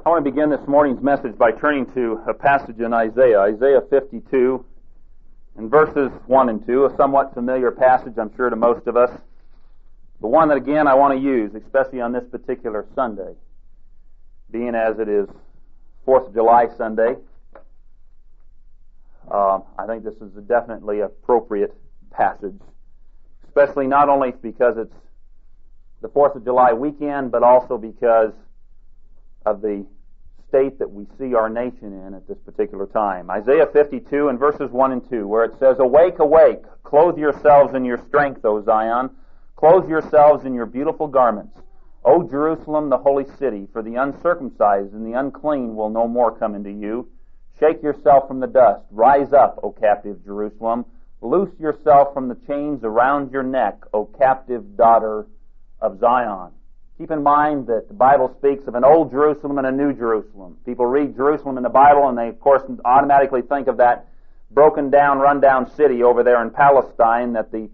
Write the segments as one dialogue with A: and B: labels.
A: I want to begin this morning's message by turning to a passage in Isaiah 52, and verses 1 and 2, a somewhat familiar passage, I'm sure, to most of us, but one that, again, I want to use, especially on this particular Sunday, being as it is 4th of July Sunday. I think this is a definitely appropriate passage, especially not only because it's the 4th of July weekend, but also because of the state that we see our nation in at this particular time. Isaiah 52 and verses 1 and 2, where it says, "Awake, awake, clothe yourselves in your strength, O Zion. Clothe yourselves in your beautiful garments, O Jerusalem, the holy city, for the uncircumcised and the unclean will no more come into you. Shake yourself from the dust. Rise up, O captive Jerusalem. Loose yourself from the chains around your neck, O captive daughter of Zion." Keep in mind that the Bible speaks of an old Jerusalem and a new Jerusalem. People read Jerusalem in the Bible and they, of course, automatically think of that broken down, run down city over there in Palestine that the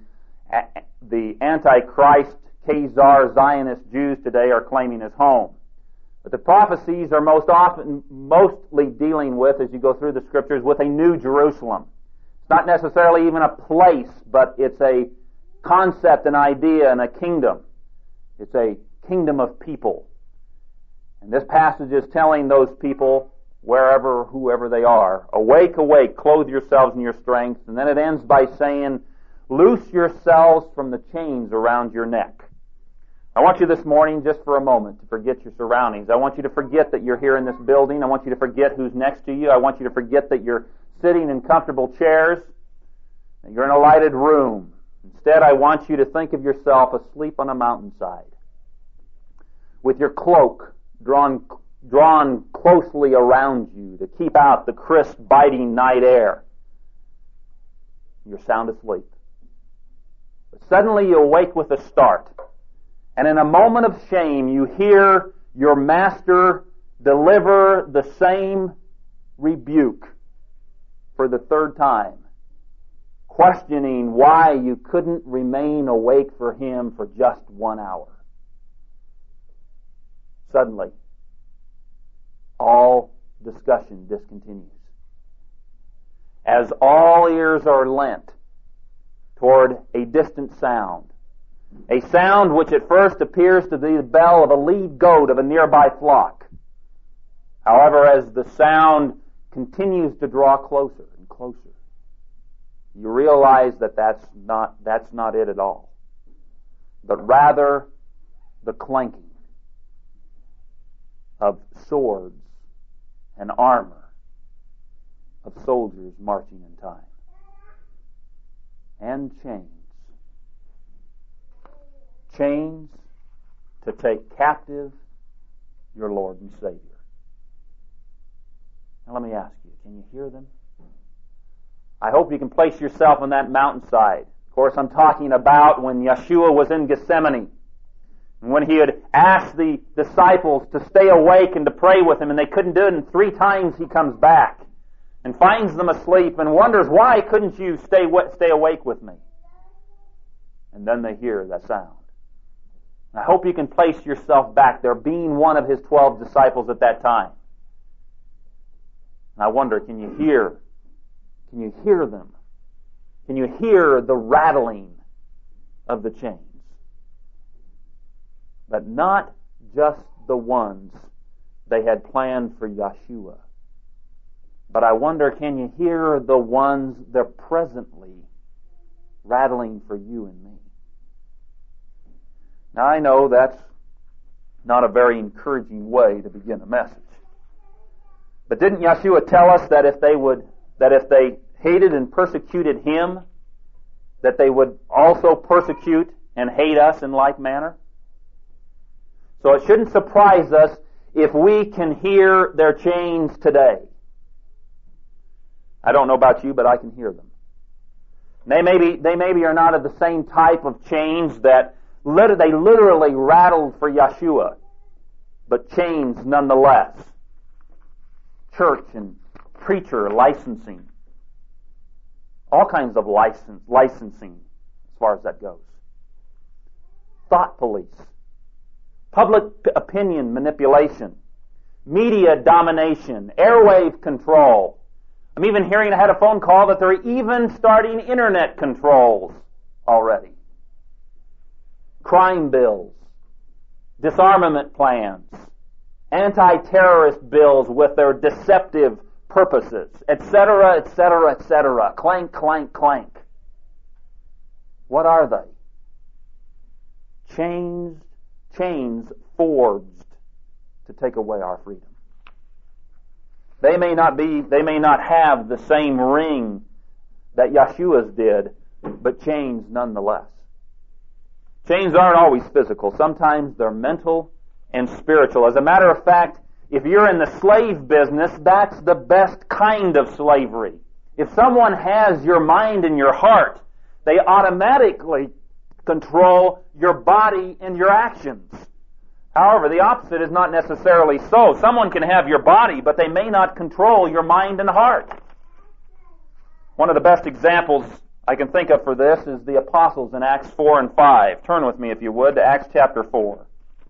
A: Antichrist, Khazar, Zionist Jews today are claiming as home. But the prophecies are mostly dealing with, as you go through the Scriptures, with a new Jerusalem. It's not necessarily even a place, but it's a concept, an idea, and a kingdom. It's a kingdom of people. And this passage is telling those people, whoever they are, awake, awake, clothe yourselves in your strength. And then it ends by saying, loose yourselves from the chains around your neck. I want you this morning, just for a moment, to forget your surroundings. I want you to forget that you're here in this building. I want you to forget who's next to you. I want you to forget that you're sitting in comfortable chairs, that you're in a lighted room. Instead, I want you to think of yourself asleep on a mountainside, with your cloak drawn closely around you to keep out the crisp, biting night air. You're sound asleep. But suddenly you awake with a start, and in a moment of shame you hear your master deliver the same rebuke for the third time, questioning why you couldn't remain awake for him for just 1 hour. Suddenly, all discussion discontinues, as all ears are lent toward a distant sound, a sound which at first appears to be the bell of a lead goat of a nearby flock. However, as the sound continues to draw closer and closer, you realize that that's not it at all, but rather the clanking of swords and armor of soldiers marching in time, and chains to take captive your Lord and Savior. Now let me ask you, can you hear them? I hope you can place yourself on that mountainside. Of course, I'm talking about when Yeshua was in Gethsemane, and when he had asked the disciples to stay awake and to pray with him, and they couldn't do it, and 3 times he comes back and finds them asleep and wonders, why couldn't you stay awake with me? And then they hear that sound. I hope you can place yourself back there, being one of his 12 disciples at that time. And I wonder, can you hear them? Can you hear the rattling of the chains? But not just the ones they had planned for Yeshua. But I wonder, can you hear the ones they're presently rattling for you and me? Now I know that's not a very encouraging way to begin a message. But didn't Yeshua tell us that if they hated and persecuted him, that they would also persecute and hate us in like manner? So it shouldn't surprise us if we can hear their chains today. I don't know about you, but I can hear them. They maybe are not of the same type of chains that they literally rattled for Yeshua, but chains nonetheless. Church and preacher licensing. All kinds of licensing as far as that goes. Thought police. Public opinion manipulation. media domination, airwave control. I'm even hearing, I had a phone call that they're even starting internet controls already. Crime bills, disarmament plans, anti-terrorist bills with their deceptive purposes, etc., etc., etc. Clank, clank, clank. What are they? Chains forged to take away our freedom. They may not have the same ring that Yeshua's did, but chains nonetheless. Chains aren't always physical. Sometimes they're mental and spiritual. As a matter of fact, if you're in the slave business, that's the best kind of slavery. If someone has your mind and your heart, they automatically control your body and your actions. However, the opposite is not necessarily so. Someone can have your body, but they may not control your mind and heart. One of the best examples I can think of for this is the apostles in Acts 4 and 5. Turn with me, if you would, to Acts chapter 4.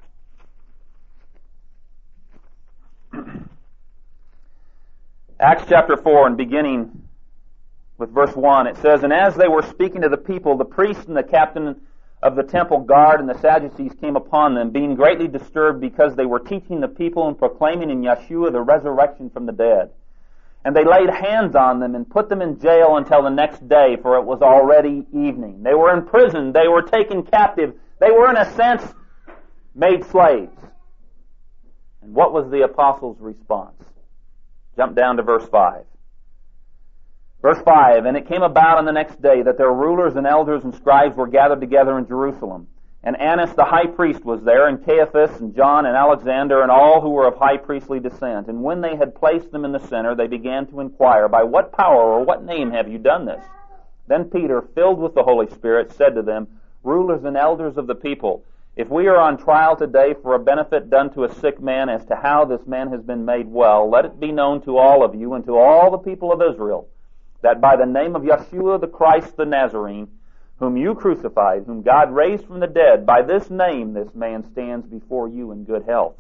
A: Acts chapter 4, and beginning with verse 1, it says, "And as they were speaking to the people, the priest and the captain of the temple guard and the Sadducees came upon them, being greatly disturbed because they were teaching the people and proclaiming in Yeshua the resurrection from the dead. And they laid hands on them and put them in jail until the next day, for it was already evening." They were in prison. They were taken captive. They were, in a sense, made slaves. And what was the apostles' response? Jump down to verse 5. Verse 5, "And it came about on the next day that their rulers and elders and scribes were gathered together in Jerusalem. And Annas the high priest was there, and Caiaphas, and John, and Alexander, and all who were of high priestly descent. And when they had placed them in the center, they began to inquire, 'By what power or what name have you done this?' Then Peter, filled with the Holy Spirit, said to them, 'Rulers and elders of the people, if we are on trial today for a benefit done to a sick man as to how this man has been made well, let it be known to all of you and to all the people of Israel, that by the name of Yeshua the Christ the Nazarene, whom you crucified, whom God raised from the dead, by this name this man stands before you in good health.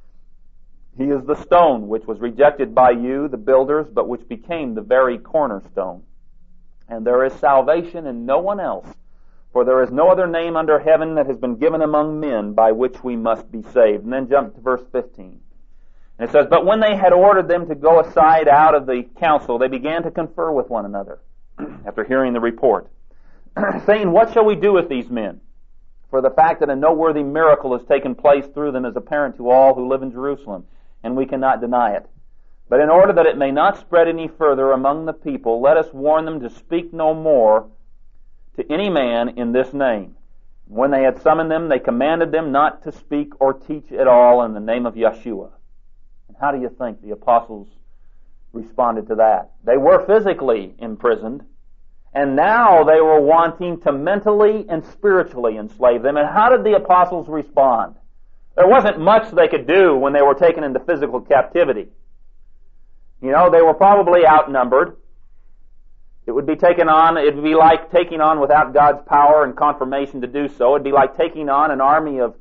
A: He is the stone which was rejected by you, the builders, but which became the very cornerstone. And there is salvation in no one else, for there is no other name under heaven that has been given among men by which we must be saved." And then jump to verse 15. And it says, "But when they had ordered them to go aside out of the council, they began to confer with one another," after hearing the report, "saying, 'What shall we do with these men? For the fact that a noteworthy miracle has taken place through them is apparent to all who live in Jerusalem, and we cannot deny it. But in order that it may not spread any further among the people, let us warn them to speak no more to any man in this name.' When they had summoned them, they commanded them not to speak or teach at all in the name of Yeshua." And how do you think the apostles responded to that? They were physically imprisoned, and now they were wanting to mentally and spiritually enslave them. And how did the apostles respond? There wasn't much they could do when they were taken into physical captivity. You know, they were probably outnumbered. It would be like taking on, without God's power and confirmation to do so, it'd be like taking on an army of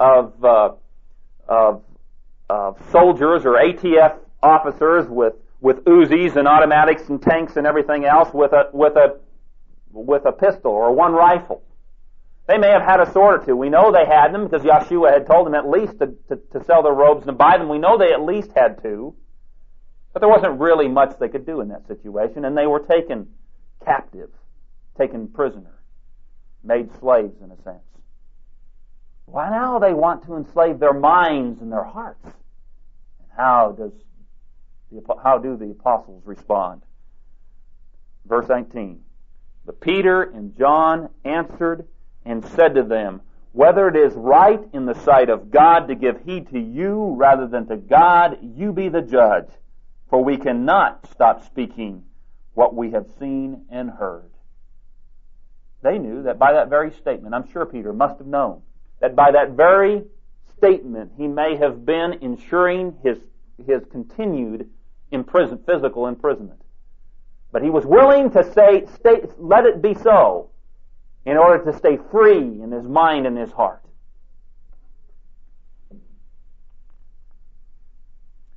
A: soldiers or ATF officers with Uzis and automatics and tanks and everything else with a pistol or one rifle. They may have had a sword or two. We know they had them because Yeshua had told them at least to sell their robes and buy them. We know they at least had two. But there wasn't really much they could do in that situation, and they were taken captive, taken prisoner, made slaves in a sense. Why now they want to enslave their minds and their hearts? And how do the apostles respond? Verse 19. "But Peter and John answered and said to them, 'Whether it is right in the sight of God to give heed to you rather than to God, you be the judge. For we cannot stop speaking what we have seen and heard.'" They knew that by that very statement, I'm sure Peter must have known, that by that very statement he may have been ensuring his continued physical imprisonment. But he was willing to say, let it be so, in order to stay free in his mind and his heart.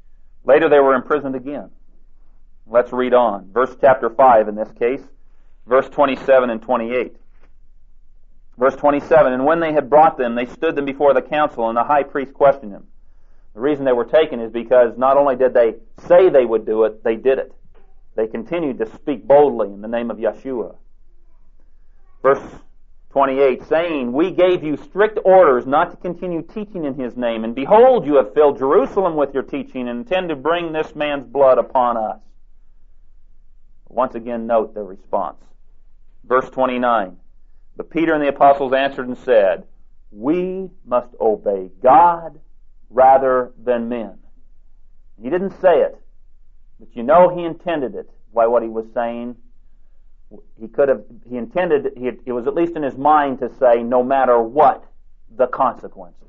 A: Later they were imprisoned again. Let's read on. Verse chapter 5 in this case, verse 27 and 28. Verse 27, and when they had brought them, they stood them before the council, and the high priest questioned him. The reason they were taken is because not only did they say they would do it, they did it. They continued to speak boldly in the name of Yeshua. Verse 28, saying, we gave you strict orders not to continue teaching in His name, and behold, you have filled Jerusalem with your teaching, and intend to bring this man's blood upon us. Once again, note their response. Verse 29, but Peter and the apostles answered and said, we must obey God rather than men. He didn't say it, but you know he intended it by what he was saying. It was at least in his mind to say, no matter what the consequences.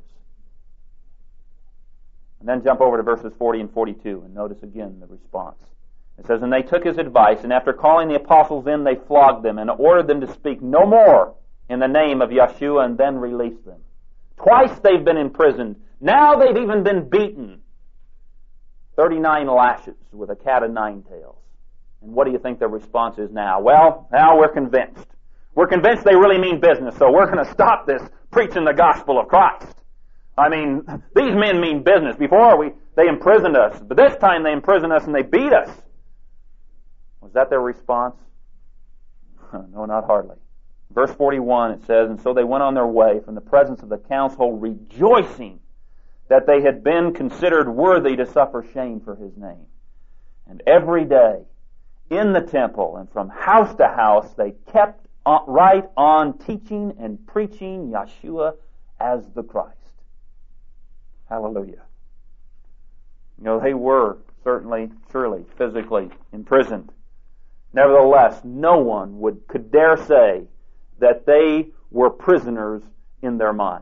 A: And then jump over to verses 40 and 42 and notice again the response. It says, and they took his advice, and after calling the apostles in, they flogged them and ordered them to speak no more in the name of Yeshua, and then released them. Twice they've been imprisoned. Now they've even been beaten. 39 lashes with a cat of nine tails. And what do you think their response is now? Well, now we're convinced. We're convinced they really mean business, so we're going to stop this preaching the gospel of Christ. I mean, these men mean business. Before they imprisoned us, but this time they imprisoned us and they beat us. Was that their response? No, not hardly. Verse 41, it says, and so they went on their way from the presence of the council, rejoicing that they had been considered worthy to suffer shame for His name. And every day, in the temple and from house to house, they kept right on teaching and preaching Yeshua as the Christ. Hallelujah. You know, they were surely, physically imprisoned. Nevertheless, no one could dare say that they were prisoners in their minds.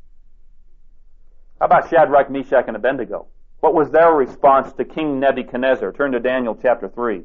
A: How about Shadrach, Meshach, and Abednego? What was their response to King Nebuchadnezzar? Turn to Daniel chapter 3.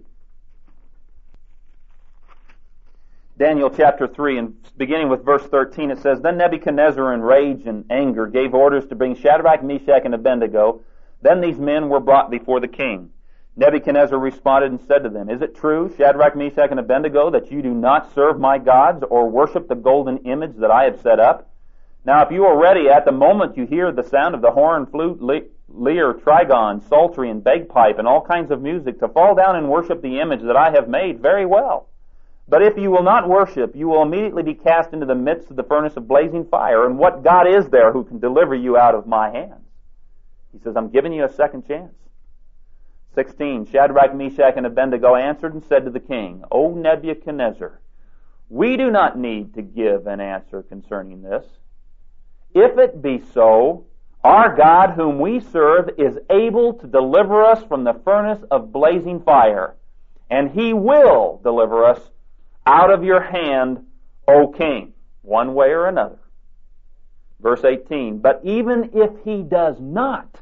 A: Daniel chapter 3, and beginning with verse 13, it says, then Nebuchadnezzar in rage and anger gave orders to bring Shadrach, Meshach, and Abednego. Then these men were brought before the king. Nebuchadnezzar responded and said to them, is it true, Shadrach, Meshach, and Abednego, that you do not serve my gods or worship the golden image that I have set up? Now if you are ready at the moment you hear the sound of the horn, flute, lyre, trigon, psaltery, and bagpipe, and all kinds of music, to fall down and worship the image that I have made, very well. But if you will not worship, you will immediately be cast into the midst of the furnace of blazing fire. And what God is there who can deliver you out of my hands? He says, I'm giving you a second chance. 16, Shadrach, Meshach, and Abednego answered and said to the king, O Nebuchadnezzar, we do not need to give an answer concerning this. If it be so, our God whom we serve is able to deliver us from the furnace of blazing fire, and He will deliver us out of your hand, O king, one way or another. Verse 18, but even if He does not,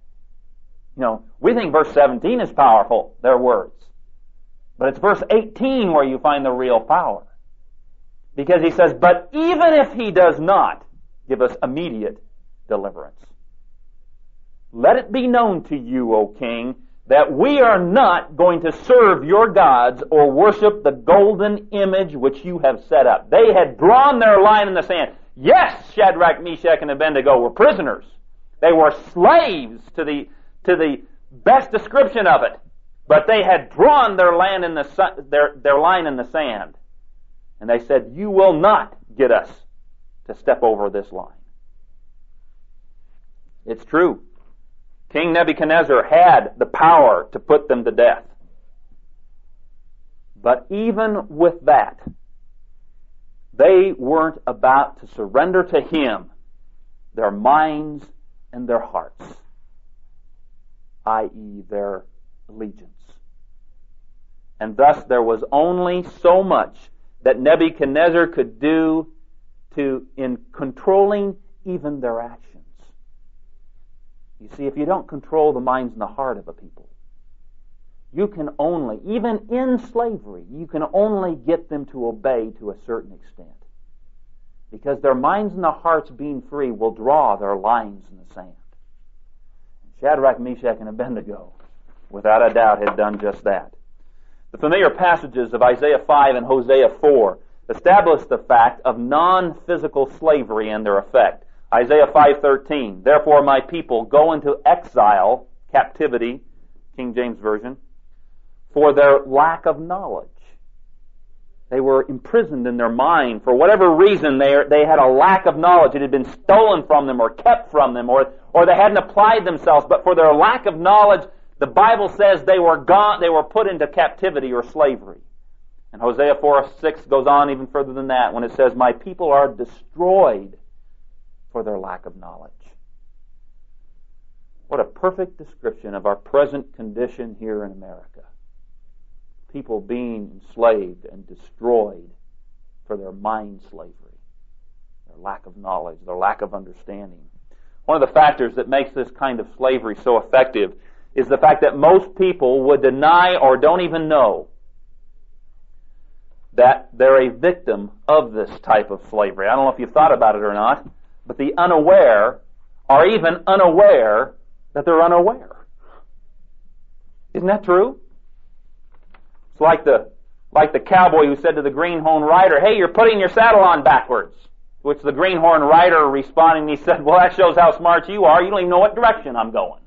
A: we think verse 17 is powerful, their words. But it's verse 18 where you find the real power. Because he says, but even if He does not give us immediate deliverance, let it be known to you, O king, that we are not going to serve your gods or worship the golden image which you have set up. They had drawn their line in the sand. Yes, Shadrach, Meshach, and Abednego were prisoners. They were slaves to the best description of it. But they had drawn their line in the sand. And they said, you will not get us to step over this line. It's true. King Nebuchadnezzar had the power to put them to death. But even with that, they weren't about to surrender to him their minds and their hearts, i.e. their allegiance. And thus there was only so much that Nebuchadnezzar could do in controlling even their actions. You see, if you don't control the minds and the heart of a people, you can only, even in slavery, you can only get them to obey to a certain extent. Because their minds and their hearts being free will draw their lines in the sand. Shadrach, Meshach, and Abednego without a doubt, had done just that. The familiar passages of Isaiah 5 and Hosea 4 establish the fact of non-physical slavery and their effect. Isaiah 5:13, therefore my people go into exile, captivity, King James Version, for their lack of knowledge. They were imprisoned in their mind. For whatever reason, they had a lack of knowledge. It had been stolen from them or kept from them, or they hadn't applied themselves. But for their lack of knowledge, the Bible says they were put into captivity or slavery. And Hosea 4:6 goes on even further than that when it says, my people are destroyed for their lack of knowledge. What a perfect description of our present condition here in America. People being enslaved and destroyed for their mind slavery, their lack of knowledge, their lack of understanding. One of the factors that makes this kind of slavery so effective is the fact that most people would deny or don't even know that they're a victim of this type of slavery. I don't know if you've thought about it or not, but the unaware are even unaware that they're unaware. Isn't that true? It's like the cowboy who said to the greenhorn rider, hey, you're putting your saddle on backwards. To which the greenhorn rider responding, he said, well, that shows how smart you are. You don't even know what direction I'm going.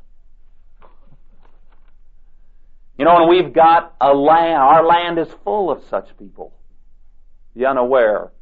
A: You know, and we've got a land, our land is full of such people. The unaware,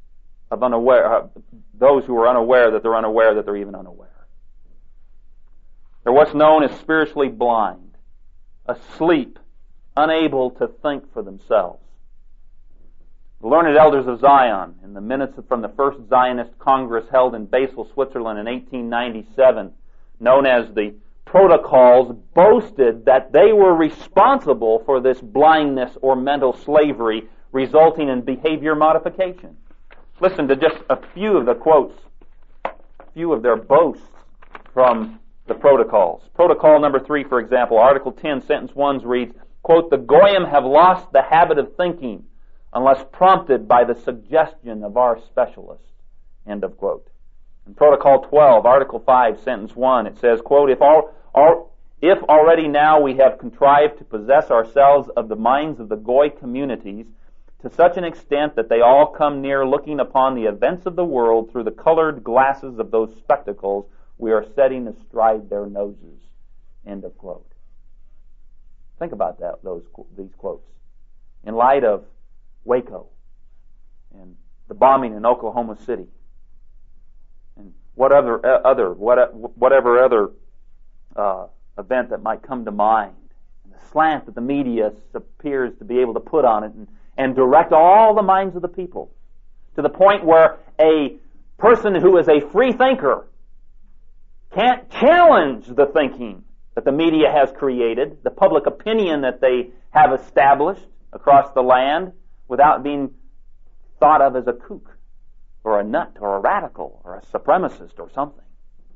A: those who are unaware that they're even unaware. They're what's known as spiritually blind, asleep, unable to think for themselves. The learned elders of Zion, in the minutes from the first Zionist Congress held in Basel, Switzerland in 1897, known as the Protocols, boasted that they were responsible for this blindness or mental slavery resulting in behavior modification. Listen to just a few of the quotes, a few of their boasts from the Protocols. Protocol number 3, for example, Article 10, Sentence 1 reads, quote, the Goyim have lost the habit of thinking unless prompted by the suggestion of our specialists, end of quote. In Protocol 12, Article 5, Sentence 1, it says, quote, if already now we have contrived to possess ourselves of the minds of the Goy communities to such an extent that they all come near looking upon the events of the world through the colored glasses of those spectacles, we are setting astride their noses, end of quote. Think about these quotes. In light of Waco and the bombing in Oklahoma City, and whatever other event that might come to mind, and the slant that the media appears to be able to put on it and direct all the minds of the people to the point where a person who is a free thinker can't challenge the thinking that the media has created, the public opinion that they have established across the land, without being thought of as a kook or a nut or a radical or a supremacist or something.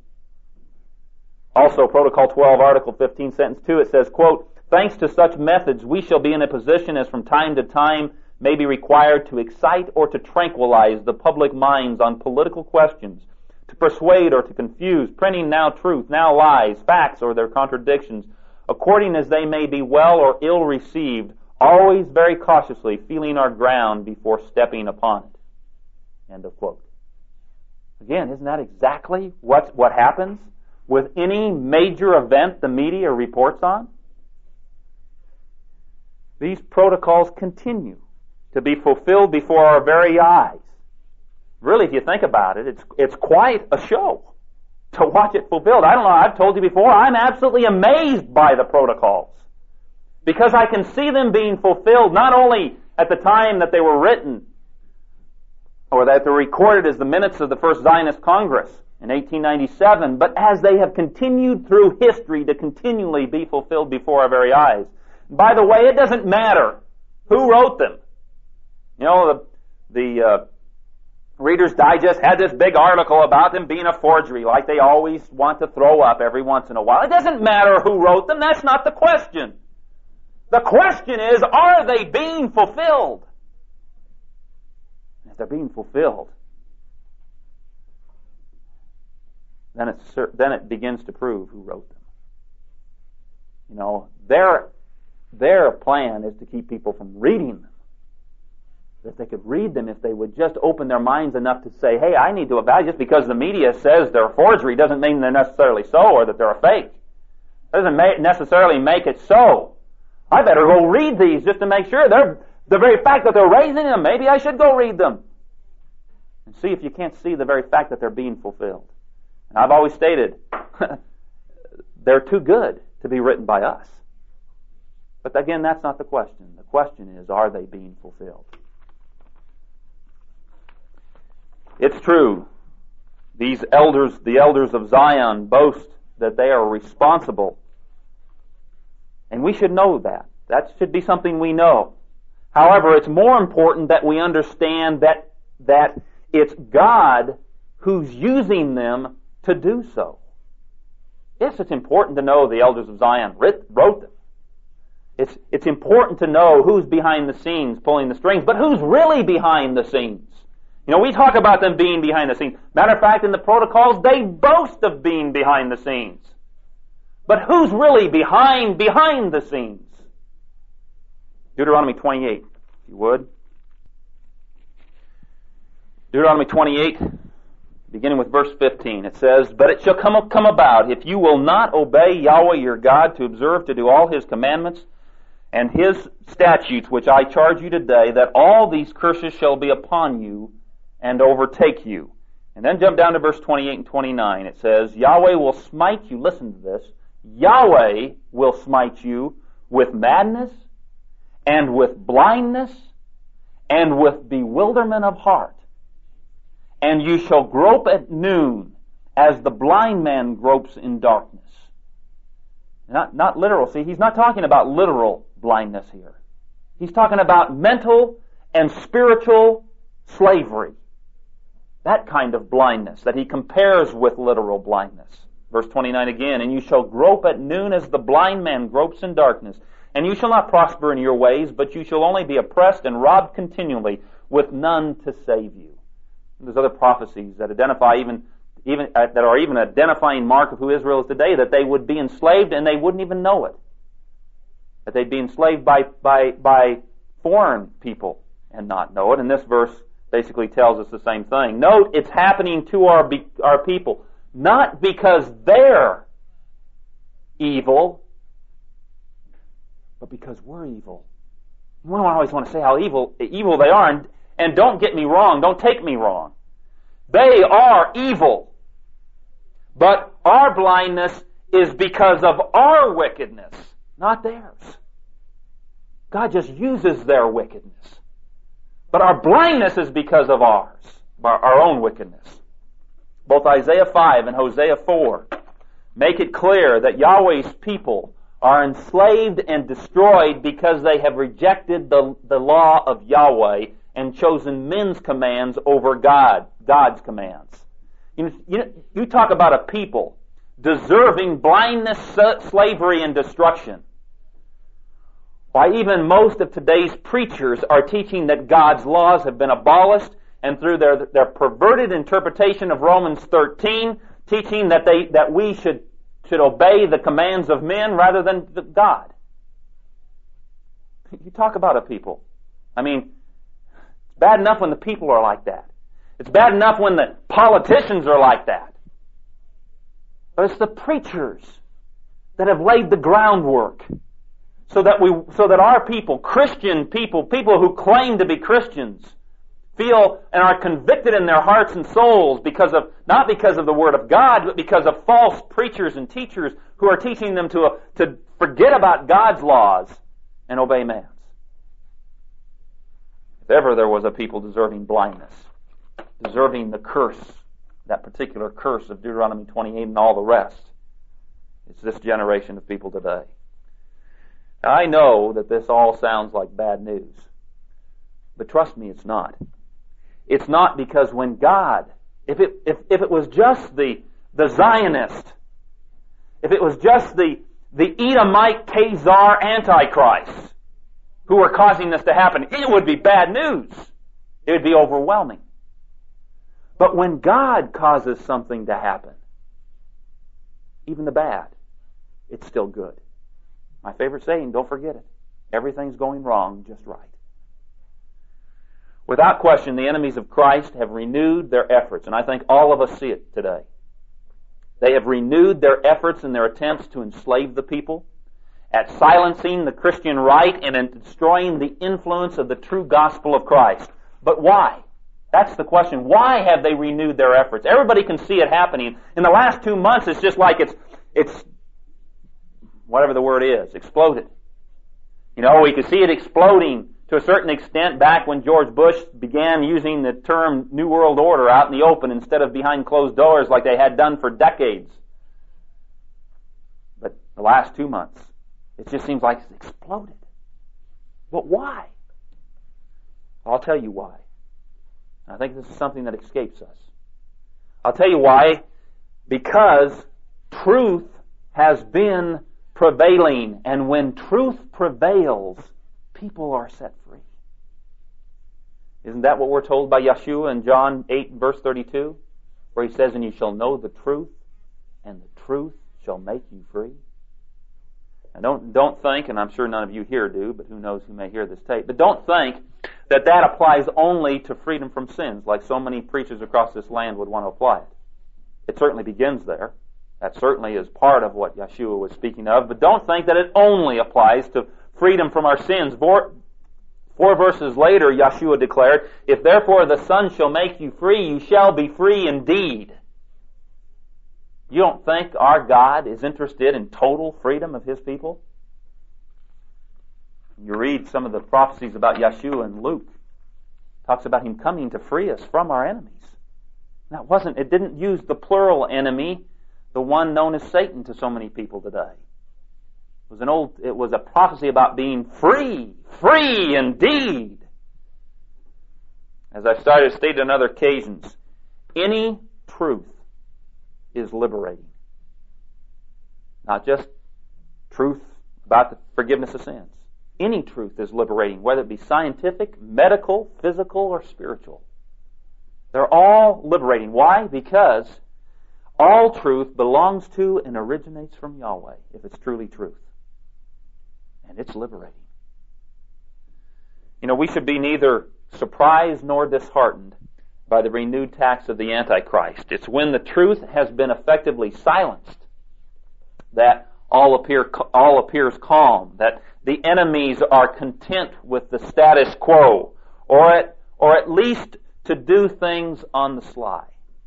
A: Also, Protocol 12, Article 15, Sentence 2, it says, quote, thanks to such methods, we shall be in a position as from time to time may be required to excite or to tranquilize the public minds on political questions, to persuade or to confuse, printing now truth, now lies, facts or their contradictions, according as they may be well or ill received, always very cautiously feeling our ground before stepping upon it. End of quote. Again, isn't that exactly what happens with any major event the media reports on? These protocols continue to be fulfilled before our very eyes. Really, if you think about it, it's quite a show to watch it fulfilled. I don't know, I've told you before, I'm absolutely amazed by the protocols because I can see them being fulfilled not only at the time that they were written or that they're recorded as the minutes of the first Zionist Congress in 1897, but as they have continued through history to continually be fulfilled before our very eyes. By the way, it doesn't matter who wrote them. You know, the Reader's Digest had this big article about them being a forgery, like they always want to throw up every once in a while. It doesn't matter who wrote them. That's not the question. The question is, are they being fulfilled? If they're being fulfilled, then it begins to prove who wrote them. Their plan is to keep people from reading them. If they could read them, if they would just open their minds enough to say, hey, I need to evaluate, just because the media says they're a forgery doesn't mean they're necessarily so, or that they're a fake. It doesn't necessarily make it so. I better go read these just to make sure. The very fact that they're raising them, maybe I should go read them. And see if you can't see the very fact that they're being fulfilled. And I've always stated, they're too good to be written by us. But again, that's not the question. The question is, are they being fulfilled? It's true. These elders, the elders of Zion, boast that they are responsible. And we should know that. That should be something we know. However, it's more important that we understand that it's God who's using them to do so. Yes, it's important to know the elders of Zion wrote them. It's important to know who's behind the scenes pulling the strings, but who's really behind the scenes? We talk about them being behind the scenes. Matter of fact, in the protocols, they boast of being behind the scenes. But who's really behind the scenes? Deuteronomy 28, if you would. Deuteronomy 28, beginning with verse 15, it says, But it shall come about, if you will not obey Yahweh your God to observe to do all His commandments and His statutes which I charge you today, that all these curses shall be upon you and overtake you. And then jump down to verse 28 and 29. It says, Yahweh will smite you, listen to this, Yahweh will smite you with madness and with blindness and with bewilderment of heart. And you shall grope at noon as the blind man gropes in darkness. Not literal. See, he's not talking about literal blindness here. He's talking about mental and spiritual slavery. That kind of blindness that he compares with literal blindness. Verse 29 again, And you shall grope at noon as the blind man gropes in darkness. And you shall not prosper in your ways, but you shall only be oppressed and robbed continually, with none to save you. And there's other prophecies that identify even that are even an identifying mark of who Israel is today, that they would be enslaved and they wouldn't even know it. That they'd be enslaved by foreign people and not know it. And this verse basically tells us the same thing. Note, it's happening to our people, not because they're evil, but because we're evil. We don't always want to say how evil they are, and don't get me wrong, don't take me wrong. They are evil, but our blindness is because of our wickedness, not theirs. God just uses their wickedness. But our blindness is because of ours, our own wickedness. Both Isaiah 5 and Hosea 4 make it clear that Yahweh's people are enslaved and destroyed because they have rejected the law of Yahweh and chosen men's commands over God's commands. You talk about a people deserving blindness, slavery, and destruction. Why, even most of today's preachers are teaching that God's laws have been abolished, and through their perverted interpretation of Romans 13, teaching that we should obey the commands of men rather than God. You talk about a people. I mean, it's bad enough when the people are like that. It's bad enough when the politicians are like that. But it's the preachers that have laid the groundwork so that our people, Christian people who claim to be Christians, feel and are convicted in their hearts and souls not because of the Word of God, but because of false preachers and teachers who are teaching them to forget about God's laws and obey man's. If ever there was a people deserving blindness, deserving the curse, that particular curse of Deuteronomy 28 and all the rest, it's this generation of people today. Now, I know that this all sounds like bad news, but trust me, it's not. It's not, because when God, if it was just the Zionist, if it was just the Edomite Khazar Antichrist who were causing this to happen, it would be bad news. It would be overwhelming. But when God causes something to happen, even the bad, it's still good. My favorite saying, don't forget it. Everything's going wrong just right. Without question, the enemies of Christ have renewed their efforts, and I think all of us see it today. They have renewed their efforts in their attempts to enslave the people, at silencing the Christian right, and in destroying the influence of the true gospel of Christ. But why? That's the question. Why have they renewed their efforts? Everybody can see it happening. In the last 2 months, it's just like it's whatever the word is, exploded. You know, we could see it exploding to a certain extent back when George Bush began using the term New World Order out in the open instead of behind closed doors like they had done for decades. But the last 2 months, it just seems like it's exploded. But why? I'll tell you why. I think this is something that escapes us. I'll tell you why. Because truth has been prevailing, and when truth prevails, people are set free. Isn't that what we're told by Yeshua in John 8, verse 32? Where he says, and you shall know the truth, and the truth shall make you free. And don't think, and I'm sure none of you here do, but who knows who may hear this tape, but don't think that that applies only to freedom from sins, like so many preachers across this land would want to apply it. It certainly begins there. That certainly is part of what Yeshua was speaking of, but don't think that it only applies to freedom from our sins. Four verses later, Yeshua declared, if therefore the Son shall make you free, you shall be free indeed. You don't think our God is interested in total freedom of His people? You read some of the prophecies about Yeshua in Luke. It talks about Him coming to free us from our enemies. It didn't use the plural enemy, the one known as Satan to so many people today. It was a prophecy about being free indeed. As I've stated on other occasions, any truth is liberating. Not just truth about the forgiveness of sins. Any truth is liberating, whether it be scientific, medical, physical, or spiritual. They're all liberating. Why? Because all truth belongs to and originates from Yahweh, if it's truly truth. And it's liberating. You know, we should be neither surprised nor disheartened by the renewed attacks of the Antichrist. It's when the truth has been effectively silenced that all appears calm, that the enemies are content with the status quo, or at least to do things on the sly.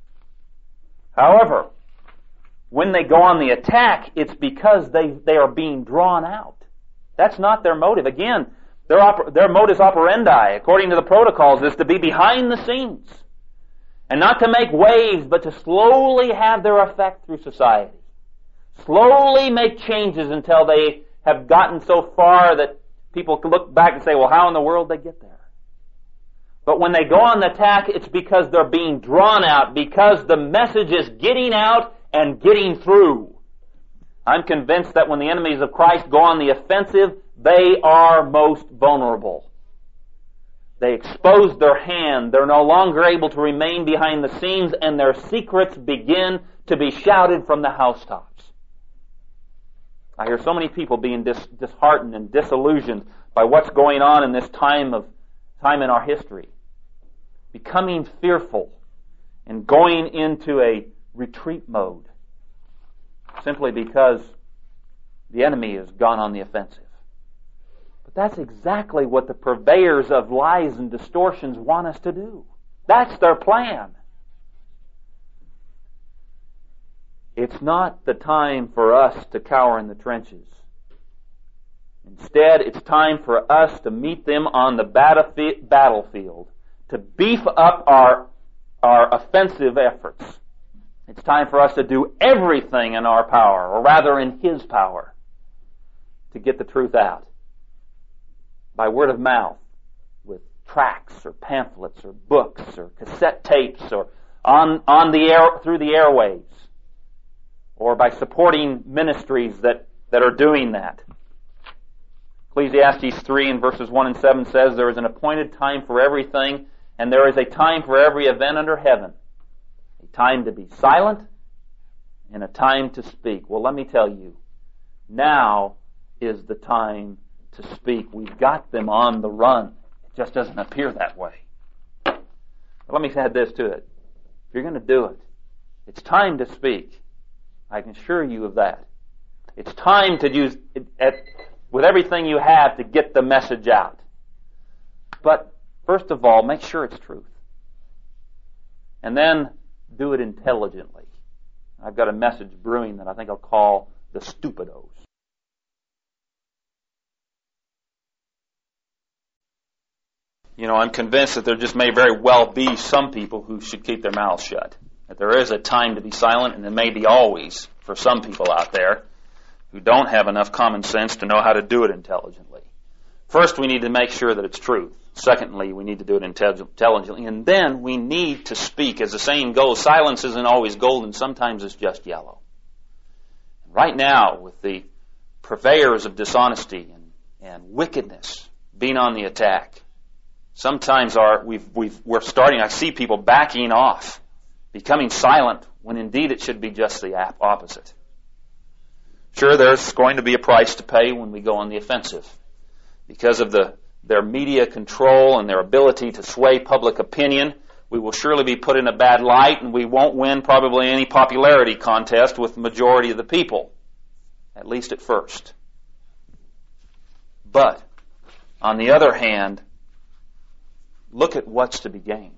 A: However, when they go on the attack, it's because they are being drawn out. That's not their motive. Again, their modus operandi, according to the protocols, is to be behind the scenes. And not to make waves, but to slowly have their effect through society. Slowly make changes until they have gotten so far that people can look back and say, well, how in the world did they get there? But when they go on the attack, it's because they're being drawn out, because the message is getting out and getting through. I'm convinced that when the enemies of Christ go on the offensive, they are most vulnerable. They expose their hand. They're no longer able to remain behind the scenes, and their secrets begin to be shouted from the housetops. I hear so many people being disheartened and disillusioned by what's going on in this time in our history, becoming fearful and going into a retreat mode simply because the enemy has gone on the offensive. But that's exactly what the purveyors of lies and distortions want us to do. That's their plan. It's not the time for us to cower in the trenches. Instead, it's time for us to meet them on the battlefield, to beef up our offensive efforts. It's time for us to do everything in our power, or rather in His power, to get the truth out. By word of mouth, with tracts or pamphlets or books or cassette tapes or on the air, through the airwaves, or by supporting ministries that are doing that. Ecclesiastes 3 in verses 1 and 7 says, there is an appointed time for everything, and there is a time for every event under heaven. A time to be silent and a time to speak. Well, let me tell you, now is the time to speak. We've got them on the run. It just doesn't appear that way. But let me add this to it. If you're going to do it, it's time to speak. I can assure you of that. It's time to use with everything you have to get the message out. But first of all, make sure it's truth. And then do it intelligently. I've got a message brewing that I think I'll call the stupidos. I'm convinced that there just may very well be some people who should keep their mouths shut. That there is a time to be silent, and it may be always for some people out there who don't have enough common sense to know how to do it intelligently. First, we need to make sure that it's truth. Secondly, we need to do it intelligently. And then we need to speak. As the saying goes, silence isn't always golden. Sometimes it's just yellow. Right now, with the purveyors of dishonesty and wickedness being on the attack, sometimes we're starting, I see people backing off, becoming silent, when indeed it should be just the opposite. Sure, there's going to be a price to pay when we go on the offensive. Because of their media control and their ability to sway public opinion, we will surely be put in a bad light, and we won't win probably any popularity contest with the majority of the people, at least at first. But, on the other hand, look at what's to be gained.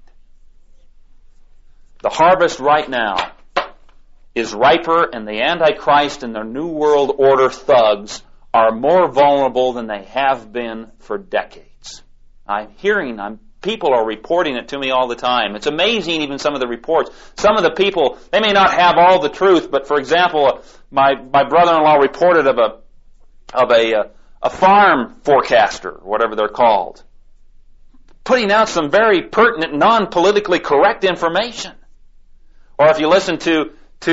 A: The harvest right now is riper, and the Antichrist and their New World Order thugs are more vulnerable than they have been for decades. People are reporting it to me all the time. It's amazing, even some of the reports. Some of the people, they may not have all the truth, but for example, my brother-in-law reported of a farm forecaster, whatever they're called, putting out some very pertinent, non-politically correct information. Or if you listen to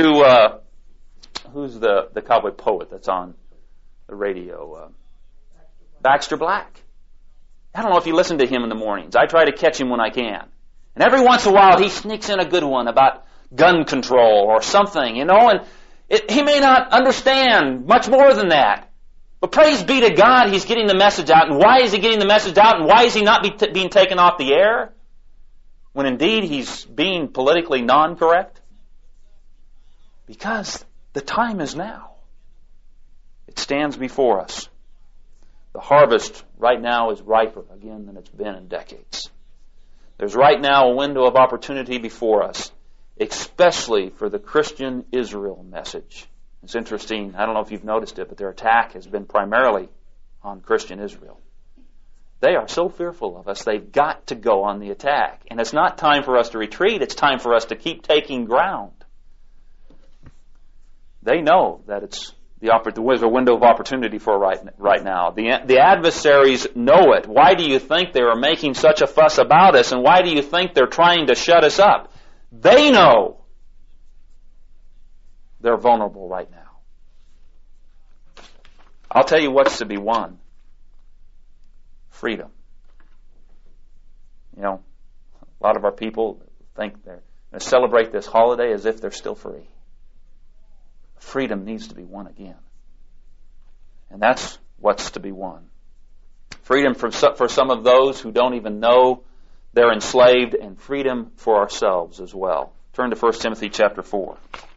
A: who's the cowboy poet that's on the radio? Baxter Black. I don't know if you listen to him in the mornings. I try to catch him when I can. And every once in a while he sneaks in a good one about gun control or something, and he may not understand much more than that. But praise be to God, he's getting the message out. And why is he getting the message out? And why is he not being taken off the air? When indeed he's being politically non-correct? Because the time is now. It stands before us. The harvest right now is riper again than it's been in decades. There's right now a window of opportunity before us, especially for the Christian Israel message. It's interesting, I don't know if you've noticed it, but their attack has been primarily on Christian Israel. They are so fearful of us, they've got to go on the attack. And it's not time for us to retreat, it's time for us to keep taking ground. They know that there's a window of opportunity for right now. The adversaries know it. Why do you think they are making such a fuss about us, and why do you think they're trying to shut us up? They know they're vulnerable right now. I'll tell you what's to be won. Freedom. A lot of our people think they're going to celebrate this holiday as if they're still free. Freedom needs to be won again. And that's what's to be won. Freedom for some of those who don't even know they're enslaved, and freedom for ourselves as well. Turn to 1 Timothy chapter 4.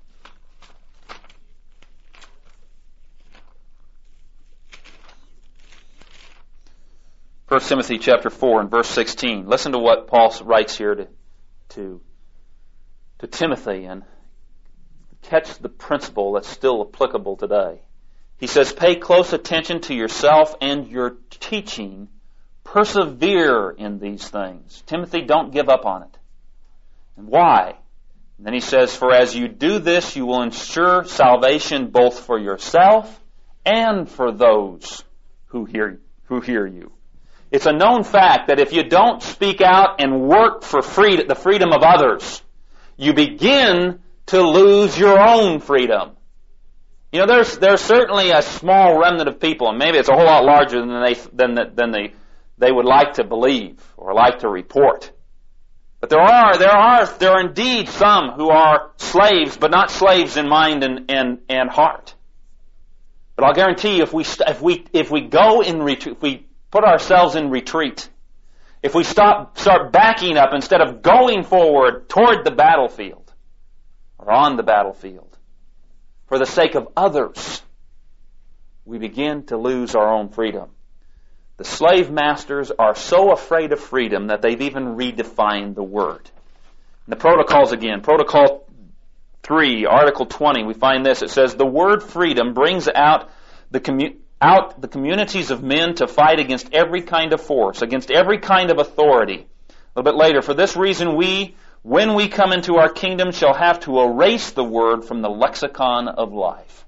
A: 1 Timothy chapter 4 and verse 16. Listen to what Paul writes here to Timothy, and catch the principle that's still applicable today. He says, pay close attention to yourself and your teaching. Persevere in these things. Timothy, don't give up on it. And why? And then he says, for as you do this, you will ensure salvation both for yourself and for those who hear you. It's a known fact that if you don't speak out and work for the freedom of others, you begin to lose your own freedom. There's certainly a small remnant of people, and maybe it's a whole lot larger than they would like to believe or like to report. But there are indeed some who are slaves, but not slaves in mind and heart.
B: But I'll guarantee you, if we go in retreat, if we put ourselves in retreat, if we start backing up instead of going forward toward the battlefield or on the battlefield for the sake of others, we begin to lose our own freedom. The slave masters are so afraid of freedom that they've even redefined the word. And the protocols again, Protocol 3, Article 20, we find this. It says, the word freedom brings out the communities of men to fight against every kind of force, against every kind of authority. A little bit later, for this reason when we come into our kingdom, shall have to erase the word from the lexicon of life.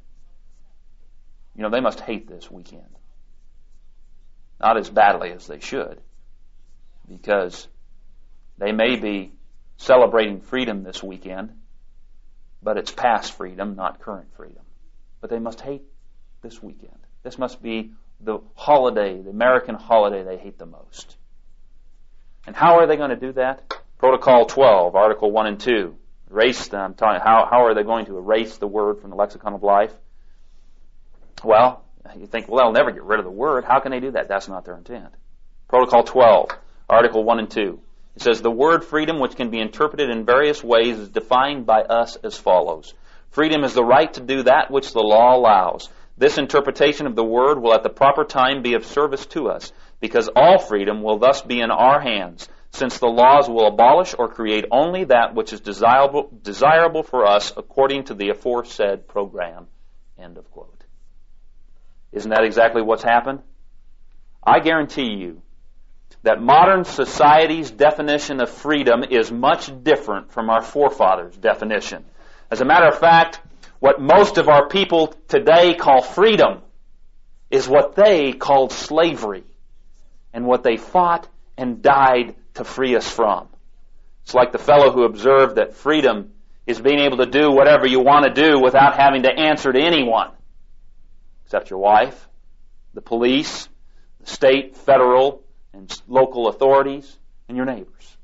B: You know, they must hate this weekend. Not as badly as they should, because they may be celebrating freedom this weekend, but it's past freedom, not current freedom. But they must hate this weekend. This must be the holiday, the American holiday they hate the most. And how are they going to do that? Protocol 12, Article 1 and 2. Erase them. How are they going to erase the word from the lexicon of life? Well, you think, well, they'll never get rid of the word. How can they do that? That's not their intent. Protocol 12, Article 1 and 2. It says, the word freedom, which can be interpreted in various ways, is defined by us as follows. Freedom is the right to do that which the law allows. This interpretation of the word will at the proper time be of service to us, because all freedom will thus be in our hands, since the laws will abolish or create only that which is desirable for us according to the aforesaid program. End of quote. Isn't that exactly what's happened? I guarantee you that modern society's definition of freedom is much different from our forefathers' definition. As a matter of fact, what most of our people today call freedom is what they called slavery, and what they fought and died to free us from. It's like the fellow who observed that freedom is being able to do whatever you want to do without having to answer to anyone, except your wife, the police, the state, federal, and local authorities, and your neighbors.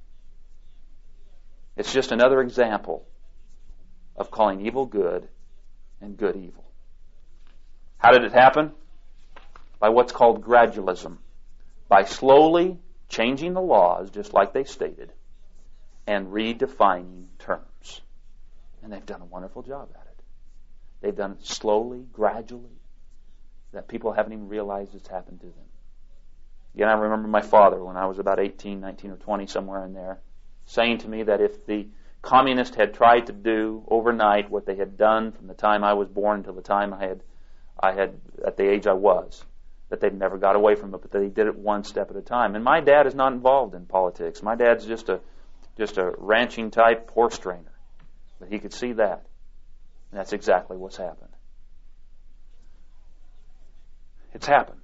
B: It's just another example of calling evil good and good evil. How did it happen? By what's called gradualism. By slowly changing the laws, just like they stated, and redefining terms. And they've done a wonderful job at it. They've done it slowly, gradually, that people haven't even realized it's happened to them. Again, I remember my father, when I was about 18, 19, or 20, somewhere in there, saying to me that if the communists had tried to do overnight what they had done from the time I was born until the time I had at the age I was, that they'd never got away from it, but they did it one step at a time. And my dad is not involved in politics. My dad's just a ranching type horse trainer. But he could see that. And that's exactly what's happened. It's happened.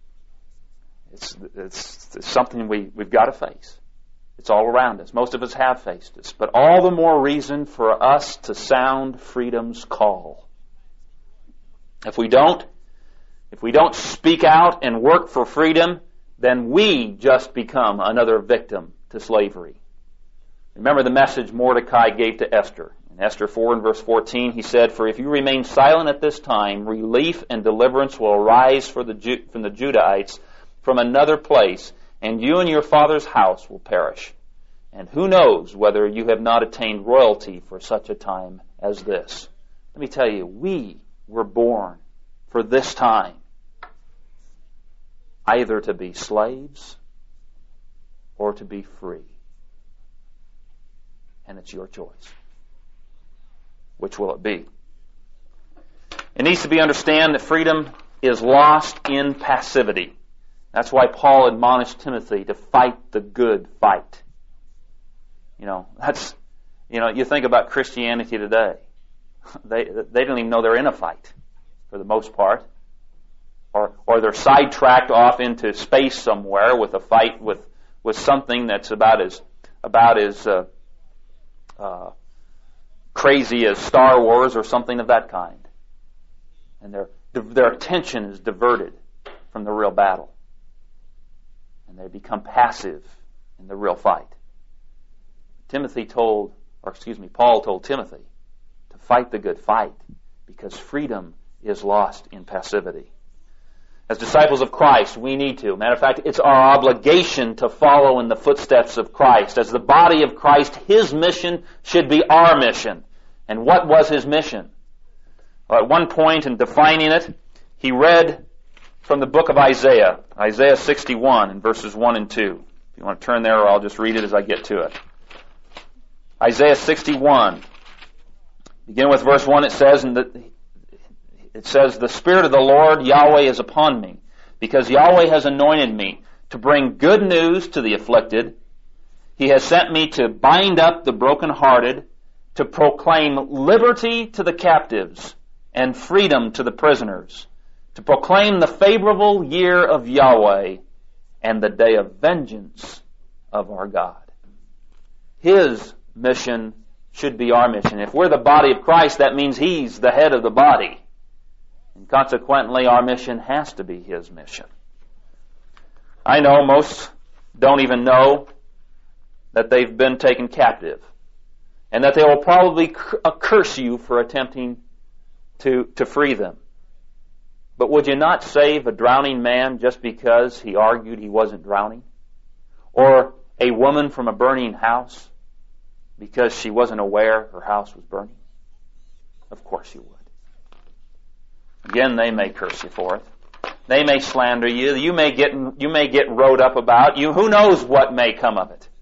B: It's something we've got to face. It's all around us. Most of us have faced it. But all the more reason for us to sound freedom's call. If we don't speak out and work for freedom, then we just become another victim to slavery. Remember the message Mordecai gave to Esther. In Esther 4 and verse 14, he said, "For if you remain silent at this time, relief and deliverance will arise from the Judahites from another place, and you and your father's house will perish. And who knows whether you have not attained royalty for such a time as this." Let me tell you, we were born for this time, either to be slaves or to be free. And it's your choice. Which will it be? It needs to be understood that freedom is lost in passivity. That's why Paul admonished Timothy to fight the good fight. You think about Christianity today. They don't even know they're in a fight, for the most part. Or they're sidetracked off into space somewhere with a fight with something that's about as crazy as Star Wars or something of that kind. And their attention is diverted from the real battle. And they become passive in the real fight. Paul told Timothy to fight the good fight, because freedom is lost in passivity. As disciples of Christ, we need to. Matter of fact, it's our obligation to follow in the footsteps of Christ. As the body of Christ, His mission should be our mission. And what was His mission? Well, at one point in defining it, he read from the book of Isaiah, Isaiah 61 in verses 1 and 2. If you want to turn there, or I'll just read it as I get to it. Isaiah 61. Begin with verse 1. It says, "The Spirit of the Lord Yahweh is upon me, because Yahweh has anointed me to bring good news to the afflicted. He has sent me to bind up the brokenhearted, to proclaim liberty to the captives and freedom to the prisoners, to proclaim the favorable year of Yahweh and the day of vengeance of our God." His mission should be our mission. If we're the body of Christ, that means He's the head of the body. And consequently, our mission has to be His mission. I know most don't even know that they've been taken captive, and that they will probably curse you for attempting to free them. But would you not save a drowning man just because he argued he wasn't drowning? Or a woman from a burning house because she wasn't aware her house was burning? Of course you would. Again, they may curse you for it. They may slander you. You may get wrote up about you. Who knows what may come of it?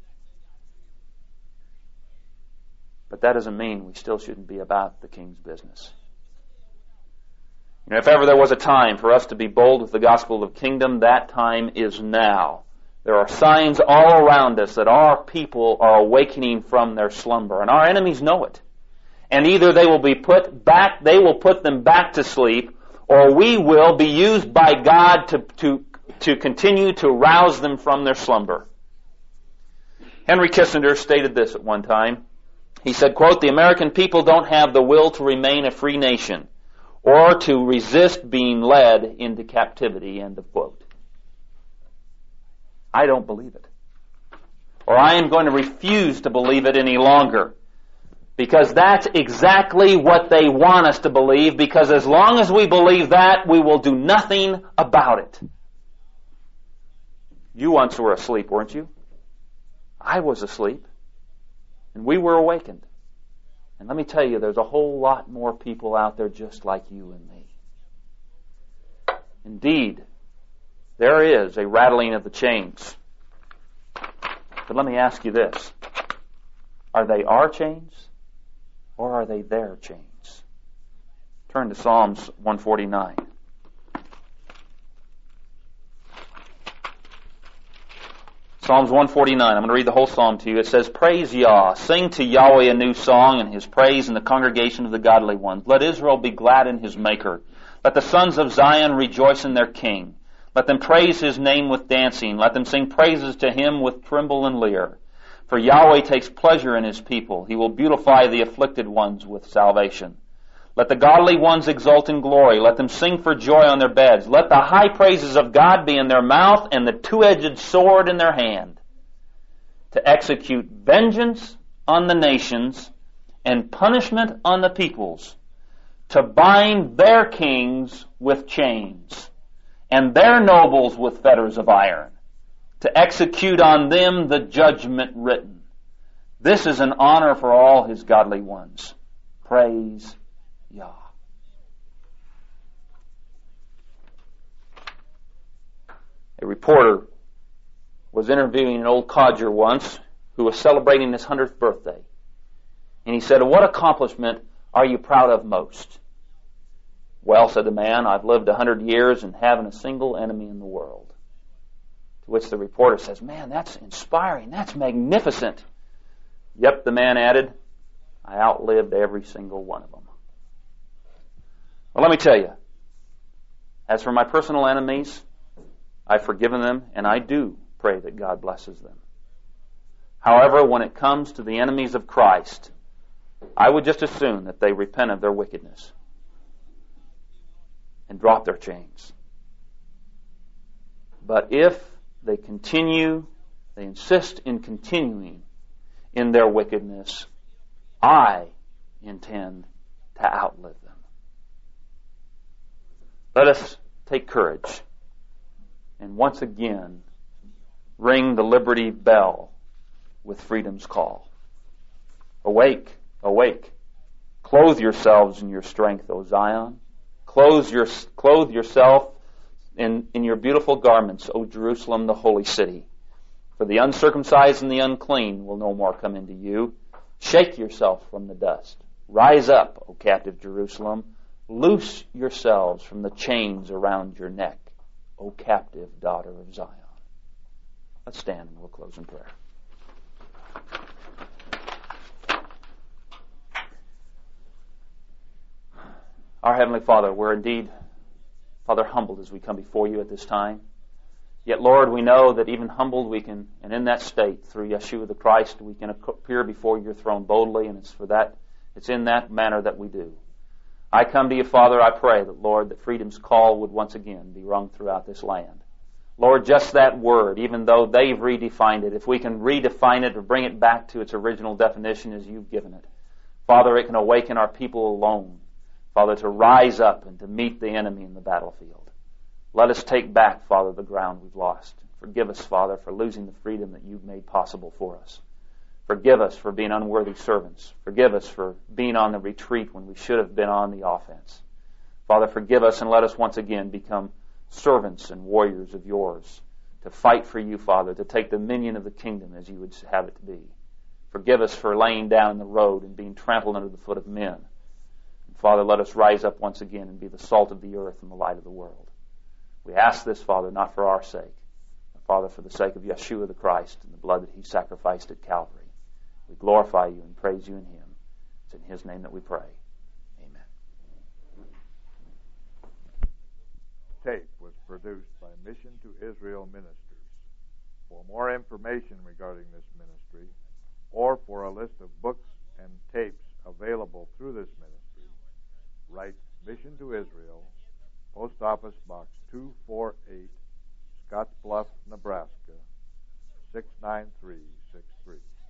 B: But that doesn't mean we still shouldn't be about the King's business. You know, if ever there was a time for us to be bold with the gospel of the kingdom, that time is now. There are signs all around us that our people are awakening from their slumber, and our enemies know it. And either they will put them back to sleep, or we will be used by God to continue to rouse them from their slumber. Henry Kissinger stated this at one time. He said, quote, "The American people don't have the will to remain a free nation or to resist being led into captivity," end of quote. I don't believe it. Or I am going to refuse to believe it any longer. Because that's exactly what they want us to believe, because as long as we believe that, we will do nothing about it. You once were asleep, weren't you? I was asleep. And we were awakened. And let me tell you, there's a whole lot more people out there just like you and me. Indeed, there is a rattling of the chains. But let me ask you this. Are they our chains? Or are they their chains? Turn to Psalms 149. Psalms 149. I'm going to read the whole psalm to you. It says, "Praise Yah, sing to Yahweh a new song, and His praise in the congregation of the godly ones. Let Israel be glad in His Maker. Let the sons of Zion rejoice in their King. Let them praise His name with dancing. Let them sing praises to Him with timbrel and lyre. For Yahweh takes pleasure in His people. He will beautify the afflicted ones with salvation. Let the godly ones exult in glory. Let them sing for joy on their beds. Let the high praises of God be in their mouth and the two-edged sword in their hand, to execute vengeance on the nations and punishment on the peoples, to bind their kings with chains and their nobles with fetters of iron, to execute on them the judgment written. This is an honor for all His godly ones. Praise Yah." A reporter was interviewing an old codger once who was celebrating his 100th birthday. And he said, "What accomplishment are you proud of most?" "Well," said the man, "I've lived 100 years and haven't a single enemy in the world." To which the reporter says, "Man, that's inspiring. That's magnificent." "Yep," the man added, "I outlived every single one of them." Well, let me tell you, as for my personal enemies, I've forgiven them, and I do pray that God blesses them. However, when it comes to the enemies of Christ, I would just assume that they repent of their wickedness and drop their chains. But if they insist in continuing in their wickedness, I intend to outlive them. Let us take courage and once again ring the liberty bell with freedom's call. Awake, awake. Clothe yourselves in your strength, O Zion. Clothe yourself in your beautiful garments, O Jerusalem, the holy city. For the uncircumcised and the unclean will no more come into you. Shake yourself from the dust. Rise up, O captive Jerusalem. Loose yourselves from the chains around your neck, O captive daughter of Zion. Let's stand and we'll close in prayer. Our Heavenly Father, we're indeed, Father, humbled as we come before you at this time. Yet, Lord, we know that even humbled we can, and in that state, through Yeshua the Christ, we can appear before your throne boldly, and it's in that manner that we do. I come to you, Father, I pray that, Lord, that freedom's call would once again be rung throughout this land. Lord, just that word, even though they've redefined it, if we can redefine it or bring it back to its original definition as you've given it, Father, it can awaken our people alone, Father, to rise up and to meet the enemy in the battlefield. Let us take back, Father, the ground we've lost. Forgive us, Father, for losing the freedom that you've made possible for us. Forgive us for being unworthy servants. Forgive us for being on the retreat when we should have been on the offense. Father, forgive us and let us once again become servants and warriors of yours, to fight for you, Father, to take dominion of the kingdom as you would have it to be. Forgive us for laying down the road and being trampled under the foot of men. And Father, let us rise up once again and be the salt of the earth and the light of the world. We ask this, Father, not for our sake, but, Father, for the sake of Yeshua the Christ and the blood that he sacrificed at Calvary. We glorify you and praise you in him. It's in his name that we pray. Amen.
C: Tape was produced by Mission to Israel Ministers. For more information regarding this ministry, or for a list of books and tapes available through this ministry, write Mission to Israel, Post Office Box 248, Scottsbluff, Nebraska, 69363.